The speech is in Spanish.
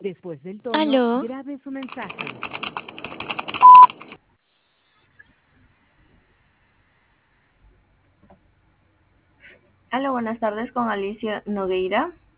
Después del tono, Aló, grabe su mensaje. Hola, buenas tardes con Alicia Nogueira.